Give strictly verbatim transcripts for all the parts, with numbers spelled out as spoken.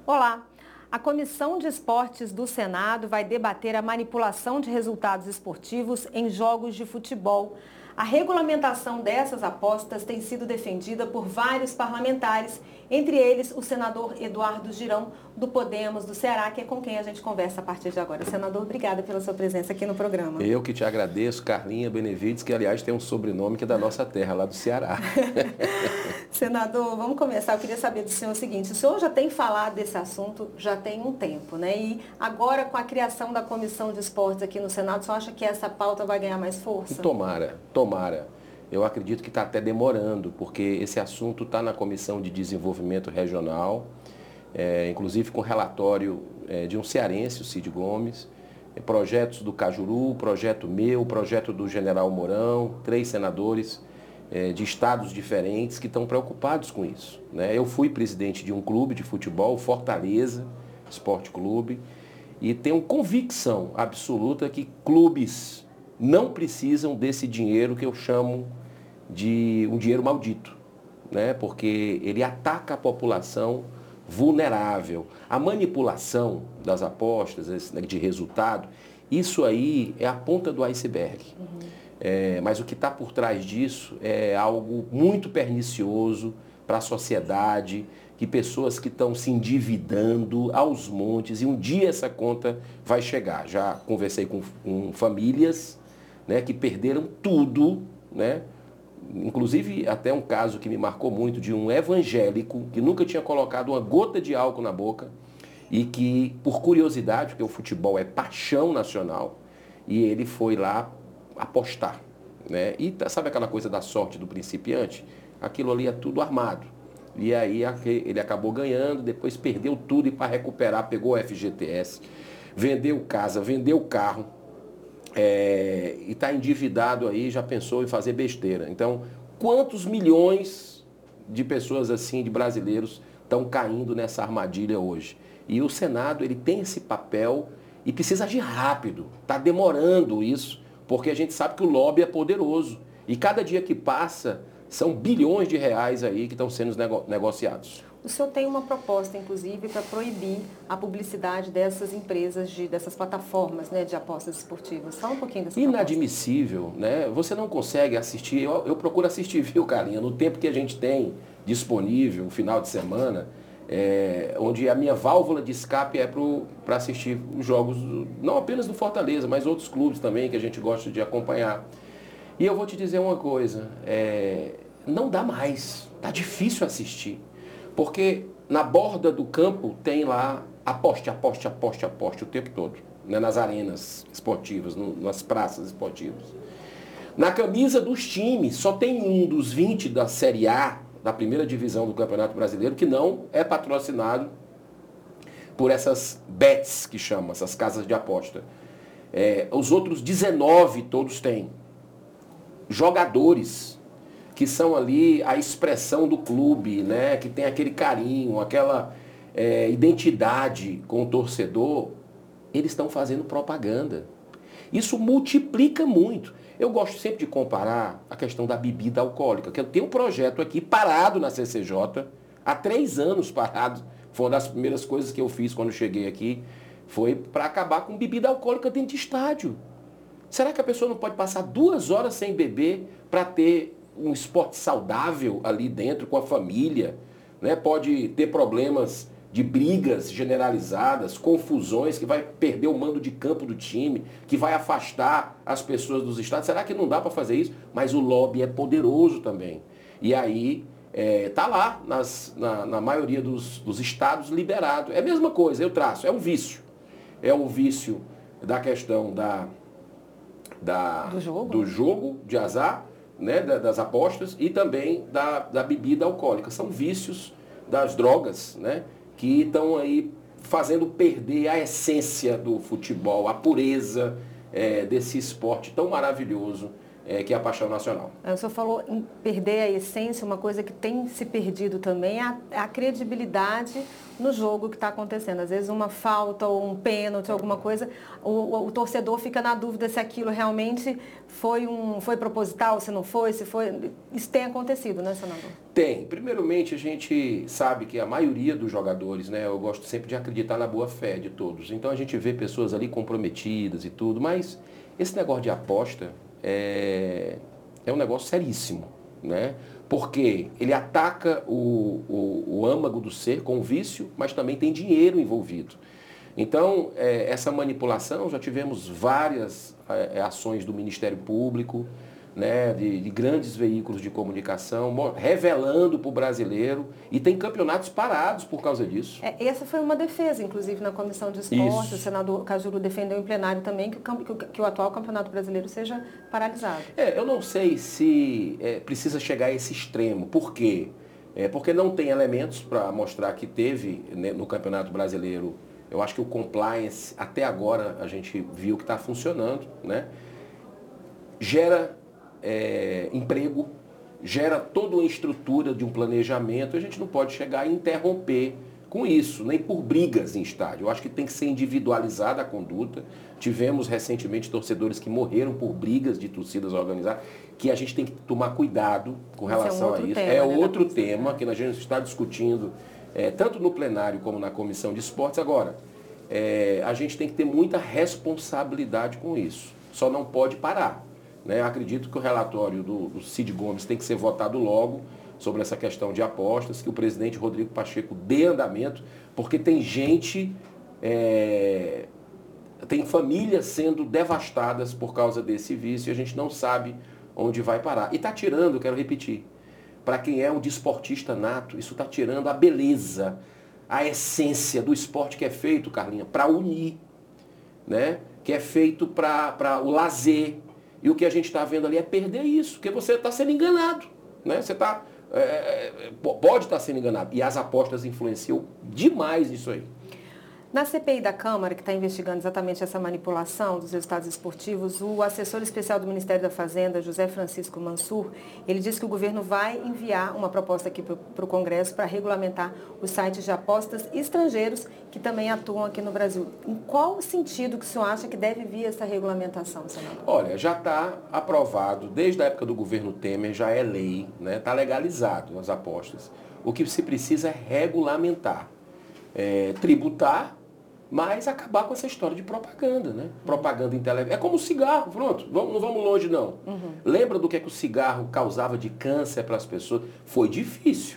Olá! A Comissão de Esportes do Senado vai debater a manipulação de resultados esportivos em jogos de futebol. A regulamentação dessas apostas tem sido defendida por vários parlamentares, entre eles o senador Eduardo Girão, do Podemos, do Ceará, que é com quem a gente conversa a partir de agora. Senador, obrigada pela sua presença aqui no programa. Eu que te agradeço, Carlinha Benevides, que aliás tem um sobrenome que é da nossa terra, lá do Ceará. Senador, vamos começar. Eu queria saber do senhor o seguinte, o senhor já tem falado desse assunto já tem um tempo, né? E agora com a criação da Comissão de Esportes aqui no Senado, o senhor acha que essa pauta vai ganhar mais força? Tomara, tomara. Eu acredito que está até demorando, porque esse assunto está na Comissão de Desenvolvimento Regional, é, inclusive com relatório é, de um cearense, o Cid Gomes, é, projetos do Cajuru, projeto meu, projeto do General Mourão, três senadores é, de estados diferentes que estão preocupados com isso, né? Eu fui presidente de um clube de futebol, Fortaleza Esporte Clube, e tenho convicção absoluta que clubes não precisam desse dinheiro que eu chamo de um dinheiro maldito, né? Porque ele ataca a população vulnerável. A manipulação das apostas, de resultado, isso aí é a ponta do iceberg. Uhum. É, mas o que está por trás disso é algo muito pernicioso para a sociedade, que pessoas que estão se endividando aos montes, e um dia essa conta vai chegar. Já conversei com, com famílias, né, que perderam tudo, né? Inclusive até um caso que me marcou muito de um evangélico que nunca tinha colocado uma gota de álcool na boca e que, por curiosidade, porque o futebol é paixão nacional, e ele foi lá apostar, né? E sabe aquela coisa da sorte do principiante? Aquilo ali é tudo armado. E aí ele acabou ganhando, depois perdeu tudo e para recuperar pegou o F G T S, vendeu casa, vendeu carro. É, e está endividado aí, já pensou em fazer besteira. Então, quantos milhões de pessoas assim, de brasileiros, estão caindo nessa armadilha hoje? E o Senado, ele tem esse papel e precisa agir rápido. Está demorando isso, porque a gente sabe que o lobby é poderoso. E cada dia que passa, são bilhões de reais aí que estão sendo nego- negociados. O senhor tem uma proposta, inclusive, para proibir a publicidade dessas empresas, de, dessas plataformas, né, de apostas esportivas. Fala um pouquinho dessa proposta. Inadmissível, né? Você não consegue assistir, eu, eu procuro assistir, viu, Carlinha, no tempo que a gente tem disponível, no final de semana, é, onde a minha válvula de escape é para assistir os jogos, não apenas do Fortaleza, mas outros clubes também que a gente gosta de acompanhar. E eu vou te dizer uma coisa, é, não dá mais, tá difícil assistir. Porque na borda do campo tem lá aposte, aposte, aposte, aposte o tempo todo, né? Nas arenas esportivas, no, nas praças esportivas. Na camisa dos times, só tem um dos vinte da Série A, da primeira divisão do Campeonato Brasileiro, que não é patrocinado por essas bets, que chamam, essas casas de aposta. É, os outros dezenove todos têm. Jogadores que são ali a expressão do clube, né? Que tem aquele carinho, aquela é, identidade com o torcedor, eles estão fazendo propaganda. Isso multiplica muito. Eu gosto sempre de comparar a questão da bebida alcoólica, que eu tenho um projeto aqui parado na C C J, há três anos parado, foi uma das primeiras coisas que eu fiz quando cheguei aqui, foi para acabar com bebida alcoólica dentro de estádio. Será que a pessoa não pode passar duas horas sem beber para ter um esporte saudável ali dentro com a família, né? Pode ter problemas de brigas generalizadas, confusões, que vai perder o mando de campo do time, que vai afastar as pessoas dos estados. Será que não dá para fazer isso? Mas o lobby é poderoso também. E aí está é, lá nas, na, na maioria dos, dos estados liberado. É a mesma coisa, eu traço, é um vício. É o vício da questão da, da, do, jogo? do jogo de azar, né, das apostas, e também da, da bebida alcoólica. São vícios das drogas, né, que estão aí fazendo perder a essência do futebol, a pureza é, desse esporte tão maravilhoso é, que é a paixão nacional. O senhor falou em perder a essência, uma coisa que tem se perdido também é a, a credibilidade no jogo que está acontecendo. Às vezes uma falta ou um pênalti, alguma coisa, o, o, o torcedor fica na dúvida se aquilo realmente foi, um, foi proposital, se não foi, se foi... Isso tem acontecido, né, senador? Tem. Primeiramente, a gente sabe que a maioria dos jogadores, né, eu gosto sempre de acreditar na boa fé de todos. Então a gente vê pessoas ali comprometidas e tudo, mas esse negócio de aposta é, é um negócio seríssimo, né? Porque ele ataca o, o, o âmago do ser com o vício, mas também tem dinheiro envolvido. Então, é, essa manipulação, já tivemos várias é, ações do Ministério Público, né, de, de grandes veículos de comunicação, revelando para o brasileiro, e tem campeonatos parados por causa disso. É, essa foi uma defesa, inclusive, na Comissão de Esporte. Isso. O senador Cajuru defendeu em plenário também que o, que o, que o atual Campeonato Brasileiro seja paralisado. É, eu não sei se é, precisa chegar a esse extremo. Por quê? É, porque não tem elementos para mostrar que teve, né, no Campeonato Brasileiro. Eu acho que o compliance, até agora, a gente viu que está funcionando, né? Gera é, emprego, gera toda uma estrutura de um planejamento. A gente não pode chegar e interromper com isso, nem por brigas em estádio. Eu acho que tem que ser individualizada a conduta. Tivemos recentemente torcedores que morreram por brigas de torcidas organizadas, que a gente tem que tomar cuidado com relação é um a isso. Tema, é né, outro tema que a gente está discutindo, é, tanto no plenário como na Comissão de Esportes. Agora, é, a gente tem que ter muita responsabilidade com isso. Só não pode parar. Né? Acredito que o relatório do, do Cid Gomes tem que ser votado logo sobre essa questão de apostas, que o presidente Rodrigo Pacheco dê andamento, porque tem gente, é, tem famílias sendo devastadas por causa desse vício e a gente não sabe onde vai parar. E está tirando, eu quero repetir, para quem é um desportista nato, isso está tirando a beleza, a essência do esporte que é feito, Carlinha, para unir, né? Que é feito para o lazer. E o que a gente está vendo ali é perder isso, porque você está sendo enganado, né? Você está, é, pode estar sendo enganado. E as apostas influenciam demais isso aí. Na C P I da Câmara, que está investigando exatamente essa manipulação dos resultados esportivos, o assessor especial do Ministério da Fazenda, José Francisco Mansur, ele disse que o governo vai enviar uma proposta aqui para o Congresso para regulamentar os sites de apostas estrangeiros que também atuam aqui no Brasil. Em qual sentido que o senhor acha que deve vir essa regulamentação, senador? Olha, já está aprovado, desde a época do governo Temer, já é lei, né? Está legalizado as apostas. O que se precisa é regulamentar, é, tributar, mas acabar com essa história de propaganda, né? Propaganda em televisão. É como o cigarro, pronto, vamos, não vamos longe não. Uhum. Lembra do que, é que o cigarro causava de câncer para as pessoas? Foi difícil.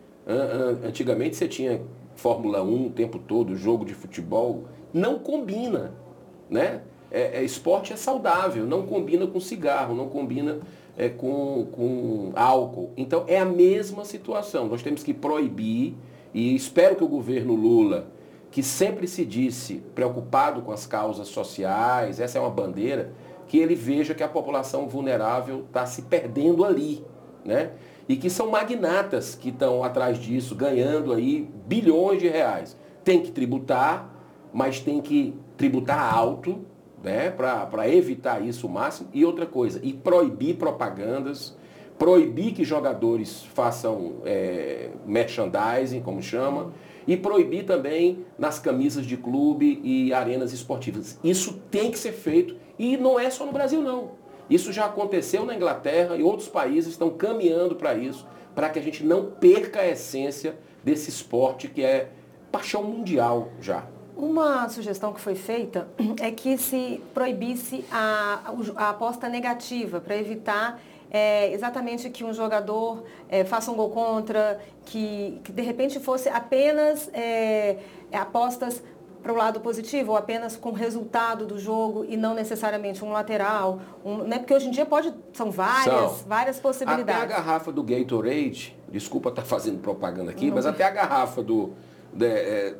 Antigamente você tinha Fórmula um o tempo todo, jogo de futebol. Não combina, né? É, é, esporte é saudável, não combina com cigarro, não combina é, com, com álcool. Então é a mesma situação. Nós temos que proibir, e espero que o governo Lula, que sempre se disse preocupado com as causas sociais, essa é uma bandeira, que ele veja que a população vulnerável está se perdendo ali, né? E que são magnatas que estão atrás disso, ganhando aí bilhões de reais. Tem que tributar, mas tem que tributar alto, né? Para evitar isso o máximo. E outra coisa, e proibir propagandas, proibir que jogadores façam é, merchandising, como chama, e proibir também nas camisas de clube e arenas esportivas. Isso tem que ser feito e não é só no Brasil, não. Isso já aconteceu na Inglaterra e outros países estão caminhando para isso, para que a gente não perca a essência desse esporte que é paixão mundial já. Uma sugestão que foi feita é que se proibisse a, a aposta negativa para evitar É, exatamente que um jogador é, faça um gol contra, que, que de repente fosse apenas é, apostas para o lado positivo, ou apenas com o resultado do jogo e não necessariamente um lateral, um, né? Porque hoje em dia pode, são várias, são. várias possibilidades. Até a garrafa do Gatorade, desculpa estar fazendo propaganda aqui, não. mas até a garrafa do... De, é,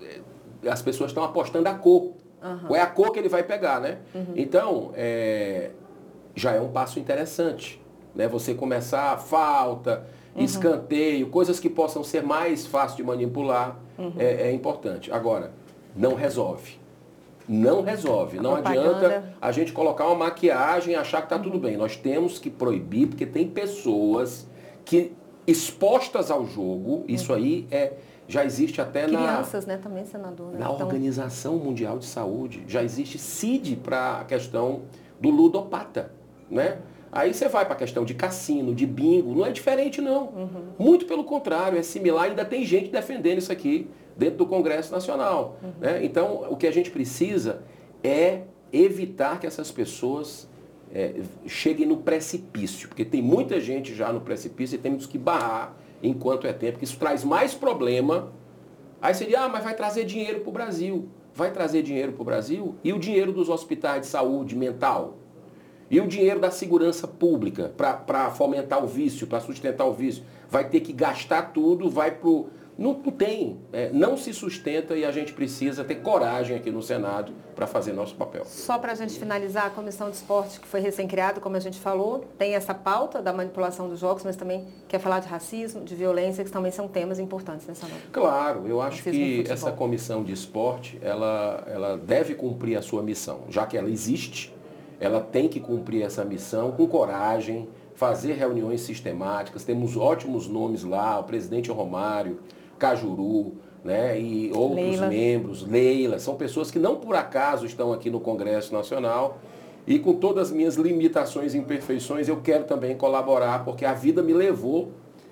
é, as pessoas estão apostando a cor. Uhum. Qual é a cor que ele vai pegar, né? Uhum. Então, é, já é um passo interessante. Né, você começar falta, uhum. escanteio, coisas que possam ser mais fáceis de manipular, uhum. é, é importante. Agora, não resolve. não resolve. Não adianta a gente colocar uma maquiagem e achar que está tudo bem. Nós temos que proibir, porque tem pessoas que, expostas ao jogo, isso aí é, já existe até Crianças, na... Crianças, né, também, senador. Né? Na então... Organização Mundial de Saúde. Já existe C I D para a questão do ludopata, né? Aí você vai para a questão de cassino, de bingo, não é diferente não. Uhum. Muito pelo contrário, é similar, ainda tem gente defendendo isso aqui dentro do Congresso Nacional. Uhum. Né? Então, o que a gente precisa é evitar que essas pessoas é, cheguem no precipício, porque tem muita gente já no precipício e temos que barrar enquanto é tempo, porque isso traz mais problema. Aí você diz, ah, mas vai trazer dinheiro para o Brasil. Vai trazer dinheiro para o Brasil? E o dinheiro dos hospitais de saúde mental? E o dinheiro da segurança pública para fomentar o vício, para sustentar o vício? Vai ter que gastar tudo, vai para o... Não, não tem, é, não se sustenta e a gente precisa ter coragem aqui no Senado para fazer nosso papel. Só para a gente finalizar, a Comissão de Esporte, que foi recém-criada, como a gente falou, tem essa pauta da manipulação dos jogos, mas também quer falar de racismo, de violência, que também são temas importantes nessa nova. Claro, eu acho que essa Comissão de Esporte, ela, ela deve cumprir a sua missão, já que ela existe. Ela tem que cumprir essa missão com coragem, fazer reuniões sistemáticas. Temos ótimos nomes lá, o presidente Romário, Cajuru, né, e outros Leila. membros, Leila, são pessoas que não por acaso estão aqui no Congresso Nacional e com todas as minhas limitações e imperfeições eu quero também colaborar, porque a vida me levou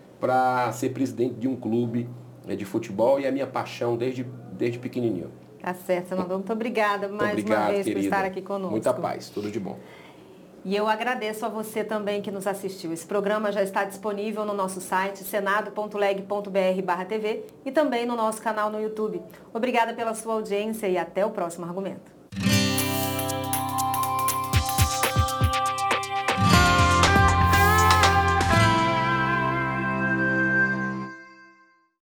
para ser presidente de um clube de futebol e é a minha paixão desde, desde pequenininho. Tá certo, senador. Muito obrigada mais Obrigado, uma vez querida. por estar aqui conosco. Muita paz, tudo de bom. E eu agradeço a você também que nos assistiu. Esse programa já está disponível no nosso site senado ponto leg ponto br barra tv e também no nosso canal no YouTube. Obrigada pela sua audiência e até o próximo argumento.